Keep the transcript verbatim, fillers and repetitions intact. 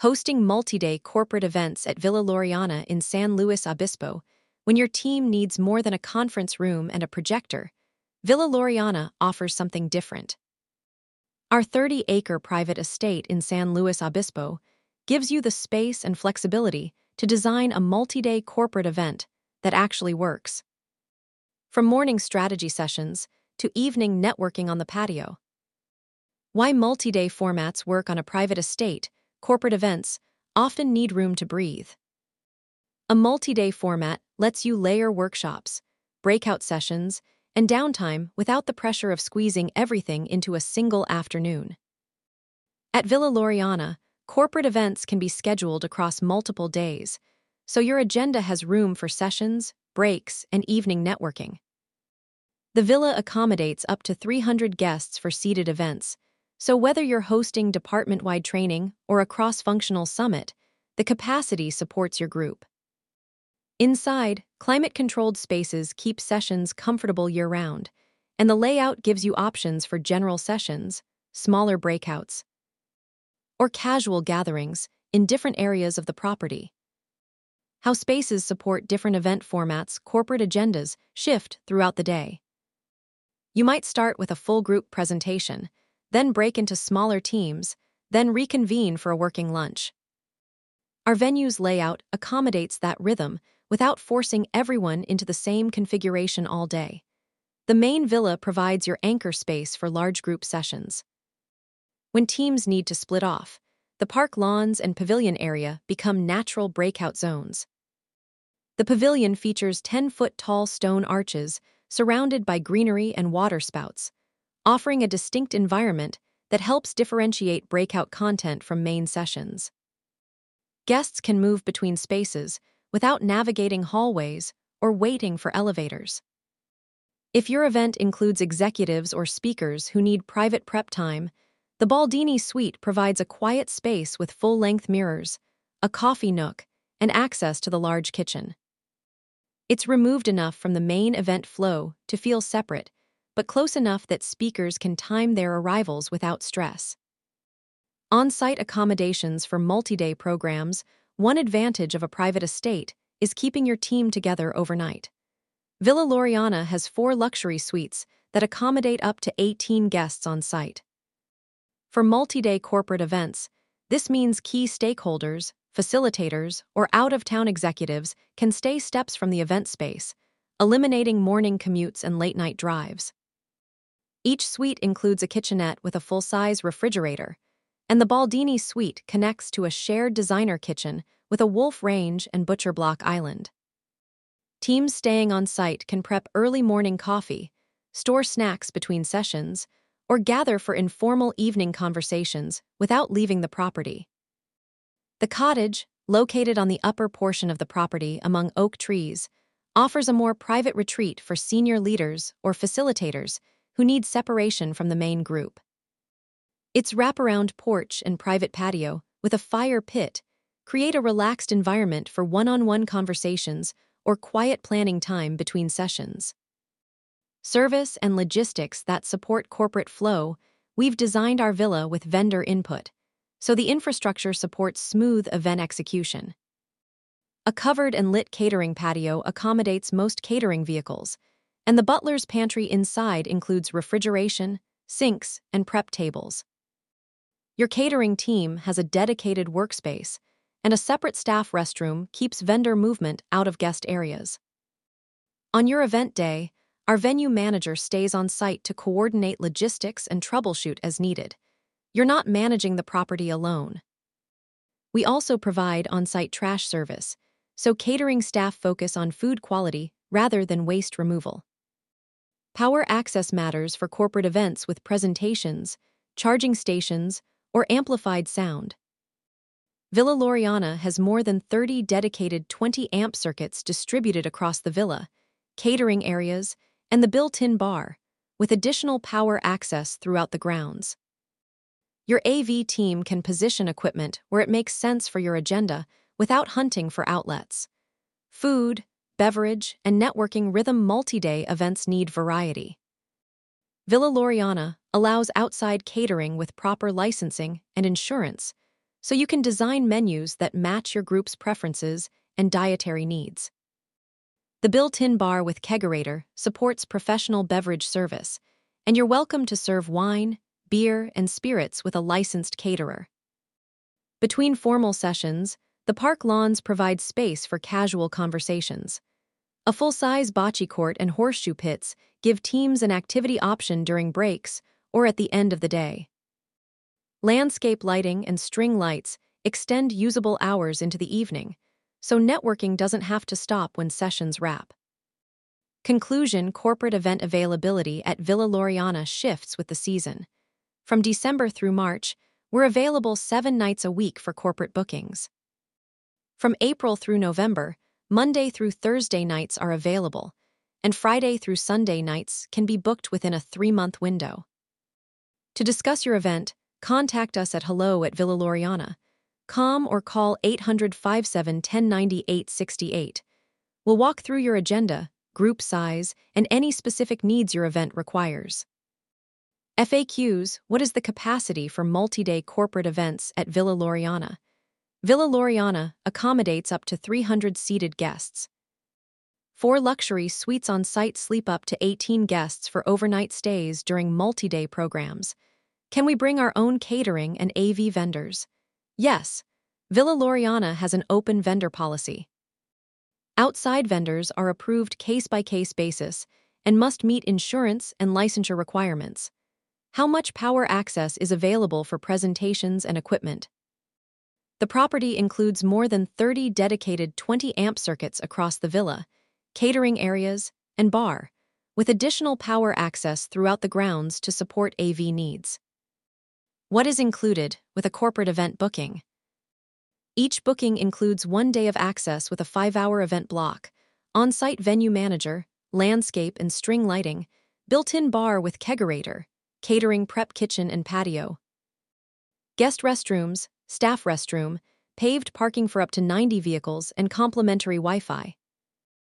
hosting multi-day corporate events at Villa Laureana in San Luis Obispo. When your team needs more than a conference room and a projector, Villa Laureana offers something different. Our thirty-acre private estate in San Luis Obispo gives you the space and flexibility to design a multi-day corporate event that actually works. From morning strategy sessions to evening networking on the patio. Why multi-day formats work on a private estate. Corporate events often need room to breathe. A multi-day format lets you layer workshops, breakout sessions, and downtime without the pressure of squeezing everything into a single afternoon. At Villa Laureana, corporate events can be scheduled across multiple days, so your agenda has room for sessions, breaks, and evening networking. The villa accommodates up to three hundred guests for seated events, so whether you're hosting department-wide training or a cross-functional summit, the capacity supports your group. Inside, climate-controlled spaces keep sessions comfortable year-round, and the layout gives you options for general sessions, smaller breakouts, or casual gatherings in different areas of the property. How spaces support different event formats. Corporate agendas shift throughout the day. You might start with a full group presentation, then break into smaller teams, then reconvene for a working lunch. Our venue's layout accommodates that rhythm without forcing everyone into the same configuration all day. The main villa provides your anchor space for large group sessions. When teams need to split off, the park lawns and pavilion area become natural breakout zones. The pavilion features ten-foot-tall stone arches surrounded by greenery and water spouts, offering a distinct environment that helps differentiate breakout content from main sessions. Guests can move between spaces without navigating hallways or waiting for elevators. If your event includes executives or speakers who need private prep time, the Baldini Suite provides a quiet space with full-length mirrors, a coffee nook, and access to the large kitchen. It's removed enough from the main event flow to feel separate, but close enough that speakers can time their arrivals without stress. On-site accommodations for multi-day programs. One advantage of a private estate is keeping your team together overnight. Villa Laureana has four luxury suites that accommodate up to eighteen guests on site. For multi-day corporate events, this means key stakeholders, facilitators, or out-of-town executives can stay steps from the event space, eliminating morning commutes and late-night drives. Each suite includes a kitchenette with a full-size refrigerator, and the Baldini Suite connects to a shared designer kitchen with a wolf range and butcher block island. Teams staying on site can prep early morning coffee, store snacks between sessions, or gather for informal evening conversations without leaving the property. The cottage, located on the upper portion of the property among oak trees, offers a more private retreat for senior leaders or facilitators who need separation from the main group. Its wraparound porch and private patio, with a fire pit, create a relaxed environment for one-on-one conversations or quiet planning time between sessions. Service and logistics that support corporate flow. We've designed our villa with vendor input, so the infrastructure supports smooth event execution. A covered and lit catering patio accommodates most catering vehicles, and the butler's pantry inside includes refrigeration, sinks, and prep tables. Your catering team has a dedicated workspace, and a separate staff restroom keeps vendor movement out of guest areas. On your event day, our venue manager stays on site to coordinate logistics and troubleshoot as needed. You're not managing the property alone. We also provide on-site trash service, so catering staff focus on food quality rather than waste removal. Power access matters for corporate events with presentations, charging stations, or amplified sound. Villa Laureana has more than thirty dedicated twenty amp circuits distributed across the villa, catering areas, and the built-in bar, with additional power access throughout the grounds. Your A V team can position equipment where it makes sense for your agenda without hunting for outlets. Food, beverage, and networking rhythm multi-day events need variety. Villa Laureana allows outside catering with proper licensing and insurance, so you can design menus that match your group's preferences and dietary needs. The built-in bar with kegerator supports professional beverage service, and you're welcome to serve wine, beer, and spirits with a licensed caterer. Between formal sessions, the park lawns provide space for casual conversations. A full-size bocce court and horseshoe pits give teams an activity option during breaks or at the end of the day. Landscape lighting and string lights extend usable hours into the evening, so networking doesn't have to stop when sessions wrap. Conclusion: corporate event availability at Villa Laureana shifts with the season. From December through March, we're available seven nights a week for corporate bookings. From April through November, Monday through Thursday nights are available, and Friday through Sunday nights can be booked within a three-month window. To discuss your event, contact us at hello at Villa Laureana dot com or call eight hundred, five seven one zero, nine eight six eight. We'll walk through your agenda, group size, and any specific needs your event requires. F A Qs: what is the capacity for multi-day corporate events at Villa Laureana? Villa Laureana accommodates up to three hundred seated guests. Four luxury suites on site sleep up to eighteen guests for overnight stays during multi-day programs. Can we bring our own catering and A V vendors? Yes, Villa Laureana has an open vendor policy. Outside vendors are approved case-by-case basis and must meet insurance and licensure requirements. How much power access is available for presentations and equipment? The property includes more than thirty dedicated twenty amp circuits across the villa, catering areas, and bar, with additional power access throughout the grounds to support A V needs. What is included with a corporate event booking? Each booking includes one day of access with a five-hour event block, on-site venue manager, landscape and string lighting, built-in bar with kegerator, catering prep kitchen and patio, guest restrooms, staff restroom, paved parking for up to ninety vehicles, and complimentary Wi-Fi.